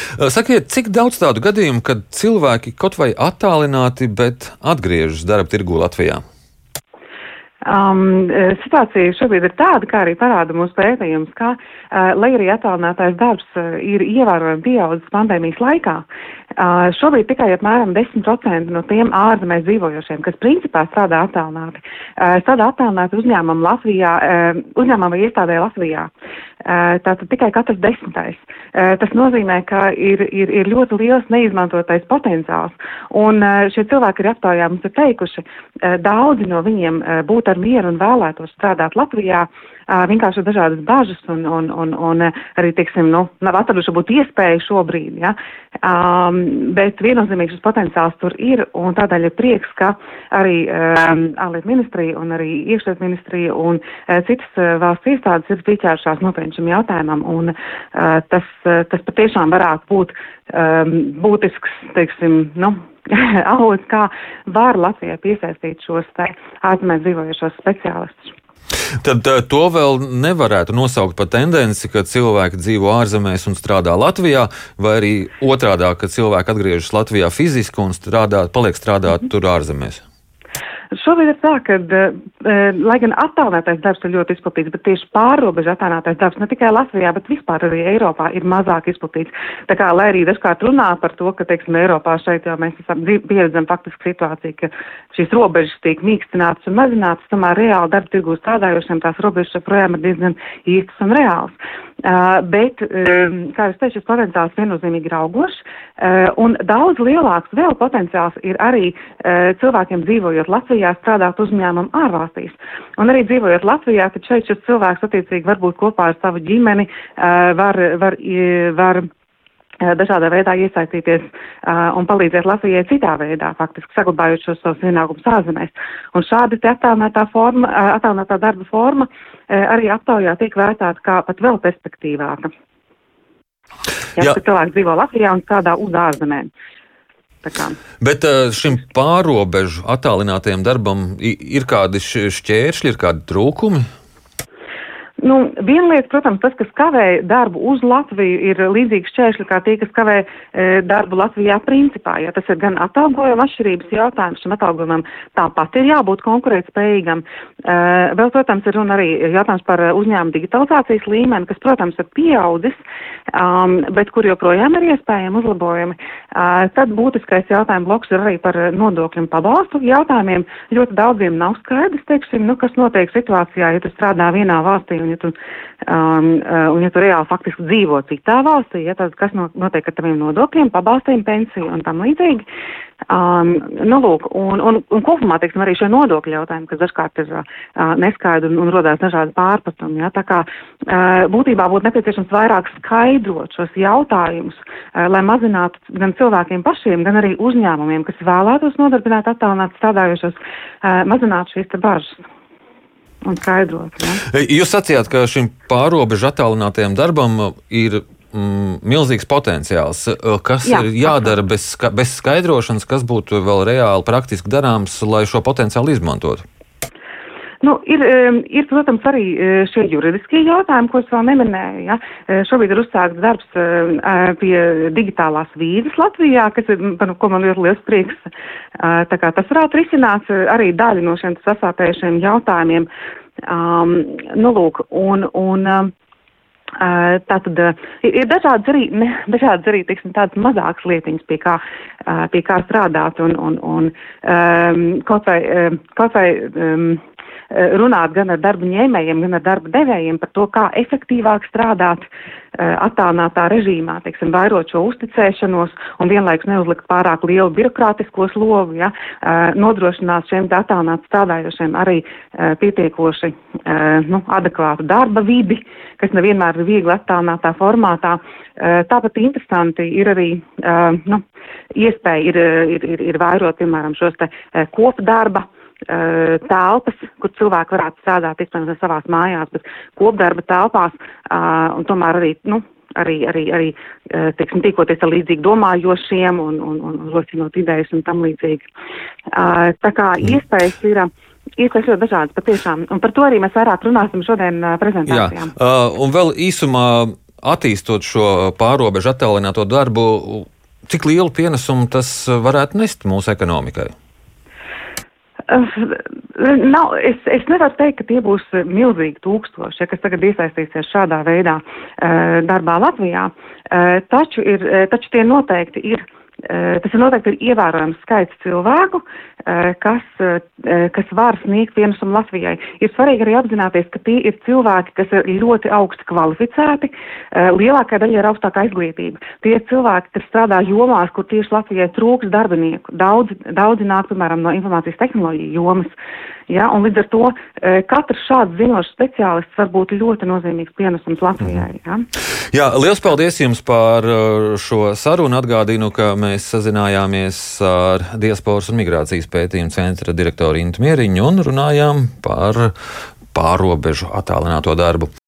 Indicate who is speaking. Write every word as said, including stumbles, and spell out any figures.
Speaker 1: Sakiet, cik daudz tādu gadījumu, kad cilvēki kaut vai attālināti, bet atgriežas darba tirgū Latvijā?
Speaker 2: Um, situācija šobrīd ir tāda, kā arī parāda mūsu pētījums, ka, uh, lai arī attālinātais darbs uh, ir ievērojami pieaudzis pandēmijas laikā, uh, šobrīd tikai apmēram desmit procenti no tiem ārzemēs dzīvojošiem, kas principā strādā attālināti, uh, strādā attālināti uzņēmumu Latvijā, uh, uzņēmumu vai iestādē Latvijā. Uh, tātad tikai katrs desmitais. Uh, tas nozīmē, ka ir, ir, ir ļoti liels neizmantotais potenciāls, un uh, šie cilvēki ir aptaujā mums ir teikuši, uh, daudzi no viņiem uh, būtu ar mieru un vēlētos strādāt Latvijā, uh, vienkārši dažādas bažas un, un, un, un arī, teiksim, nu, nav atraduši būt iespēju šobrīd, ja, um, bet viennozīmīgi šis potenciāls tur ir, un tādēļ ir prieks, ka arī um, ārlietu ministrija un arī iekšlietu ministrija un uh, citas uh, valsts iestādes ir pieķērušās nopietni šim jautājumam, un uh, tas, uh, tas patiešām varētu būt um, būtisks, teiksim, nu, avots, kā var Latvijai piesaistīt šos te ārzemēs dzīvojošos speciālistus.
Speaker 1: Tad to vēl nevarētu nosaukt par tendenci, ka cilvēki dzīvo ārzemēs un strādā Latvijā, vai arī otrādā, ka cilvēki atgriežas Latvijā fiziski un strādā, paliek strādāt mm-hmm. tur ārzemēs.
Speaker 2: Šobrīd ir tā, ka, lai gan attālinātais darbs ir ļoti izplatīts, bet tieši pārrobežu attālinātais darbs ne tikai Latvijā, bet vispār arī Eiropā ir mazāk izplatīts. Tā kā, lai arī dažkārt runā par to, ka, teiksim, Eiropā šeit jau mēs esam pieredzam faktiski situāciju, ka šīs robežas tiek mīkstinātas un mazinātas, tomēr reāli darba tirgū strādājošiem tās robežas joprojām ir diezgan īstas un reāls. Uh, bet, um, kā es teicu, šis potenciāls viennozīmīgi ir augošs, uh, un daudz lielāks vēl potenciāls ir arī uh, cilvēkiem dzīvojot Latvijā, strādāt uzņēmumu ārvalstīs. Un arī dzīvojot Latvijā, tad šeit šis cilvēks attiecīgi var būt kopā ar savu ģimeni, uh, var, var, var dažādā veidā iesaistīties uh, un palīdzēt Latvijai citā veidā, faktiski saglabājot šos savus ienākumus ārzemēs. Un šādi te attālinātā forma, uh, attālinātā darba forma uh, arī aptaujā tiek vērtēta kā pat vēl perspektīvāka. Ja cilvēks dzīvo Latvijā un strādā uz ārzemēm.
Speaker 1: Bet šim pārobežu attālinātajam darbam ir kādi šķēršļi, ir kādi trūkumi?
Speaker 2: Nu, viena lieta, protams, tas, kas kavē darbu uz Latviju, ir līdzīgi šķēršļi kā tie, kas kavē e, darbu Latvijā principā. Ja tas ir gan atalgojuma atšķirības jautājums, šim atalgojumam tāpat ir jābūt konkurētspējīgam. E, vēl, protams, ir runa arī jautājums par uzņēmumu digitalizācijas līmeni, kas, protams, ir pieaudzis, um, bet kur joprojām ir iespējami uzlabojumi. Uh, tad būtiskais jautājums bloks ir arī par nodokļu un pabalstu jautājumiem. Ļoti daudziem nav skaidrs, teiksim, nu, kas notiek situācijā, ja tu strādā vienā valstī un ja tu, um, uh, un ja tu reāli faktiski dzīvo citā valstī, ja tad kas notiek ar taviem nodokļiem, pabalstiem, pensiju un tam līdzīgi. Um, nu, lūk, un, un, un kopumā, teiksim, arī šie nodokļu jautājumi, kas dažkārt ir uh, neskaidri un, un rodās dažādi pārpratumi. Ja? Tā kā uh, būtībā būtu nepieciešams vairāk skaidrot šos jautājumus, uh, lai mazinātu gan cilvēkiem pašiem, gan arī uzņēmumiem, kas vēlētos nodarbināt attālināt strādājošos, uh, mazinātu šīs te bažas. Un skaidrot. Ja?
Speaker 1: Jūs sacījāt, ka šim pārobežu attālinātajam darbam ir mm, milzīgs potenciāls. Kas Jā, ir jādara bez, bez skaidrošanas, kas būtu vēl reāli praktiski darāms, lai šo potenciālu izmantotu?
Speaker 2: Nu, ir, ir, protams, arī šie juridiskie jautājumi, ko es vēl neminēju. Ja? Šobrīd ir uzsākts darbs pie digitālās vīzas Latvijā, kas ir, par ko man ļoti liels prieks. Tā kā tas varētu risināt arī daļu no šiem sasāpējušiem jautājumiem. Um, nu, lūk, un, un Uh, tātad uh, ir dažādas arī, ne, dažādas arī, teiksim, tādas mazākas lietiņas, pie kā, uh, pie kā strādāt un, un, un um, kaut vai, um, kaut vai um, runāt gan ar darba ņēmējiem, gan ar darba devējiem par to, kā efektīvāk strādāt uh, attālinātā režīmā, teiksim, vairot šo uzticēšanos un vienlaikus neuzlikt pārāk lielu birokrātisko slogu, ja, uh, nodrošināt šiem attālināt strādājošiem arī uh, pietiekoši uh, nu, adekvātu darba vidi, kas nevienmēr ir viegli attālinātā formātā. Uh, tāpat interesanti ir arī uh, nu, iespēja ir, ir, ir, ir vairot, piemēram, šos te uh, kopdarba telpas, kur cilvēki varētu strādāt, iespējams, savās mājās, bet kopdarba telpās, uh, un tomēr arī, nu, arī, arī, arī uh, teiksim, tīkoties ar līdzīgi domājošiem un, un, un rosinot idejas un tam līdzīgi. Uh, tā kā iespējas ir, iespējas ļoti dažādas patiešām, un par to arī mēs vairāk runāsim šodien uh, prezentācijām.
Speaker 1: Jā, uh, un vēl īsumā attīstot šo pārobežu attālināto darbu, cik lielu pienesumu tas varētu nest mūsu ekonomikai?
Speaker 2: Uh, nav, es, es nevaru teikt, ka tie būs milzīgi tūkstoši, ja, kas tagad iesaistīsies šādā veidā uh, darbā Latvijā, uh, taču, ir, uh, taču tie noteikti ir, uh, tas ir noteikti ir ievērojams skaits cilvēku, uh, kas, uh, kas var sniegt pienesumu Latvijai. Ir svarīgi arī apzināties, ka tie ir cilvēki, kas ir ļoti augsti kvalificēti, uh, lielākā daļa ir augstākā izglītība. Tie ir cilvēki, kas strādā jomās, kur tieši Latvijai trūks darbinieku. Daudz, daudzi nāk, piemēram, no informācijas tehnoloģiju jomas. Ja, un līdz ar to katrs šāds zinošs speciālists var būt ļoti nozīmīgs pienesums Latvijai. Ja.
Speaker 1: Jā, liels paldies jums par šo sarunu. Atgādinu, ka mēs sazinājāmies ar Diasporas un migrācijas pētījumu centra direktoru Intu Mieriņu un runājām par pārobežu attālināto darbu.